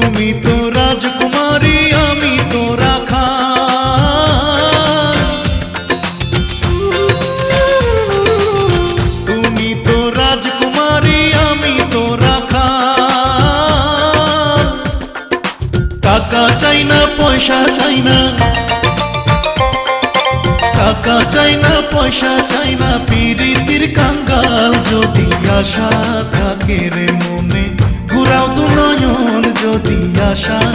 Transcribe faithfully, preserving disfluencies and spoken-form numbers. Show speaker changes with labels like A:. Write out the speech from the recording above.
A: তুমি তো রাজকুমারী আমি তো রাখা, তুমি তো রাজকুমারী আমি তো রাখা। টাকা চাই না পয়সা চাই না, টাকা চাই না পয়সা চাই না, পিরিতির কাঙ্গাল যদি আশা থাকে রে মনে, ঘুরাও দু নয়ন যদি আশা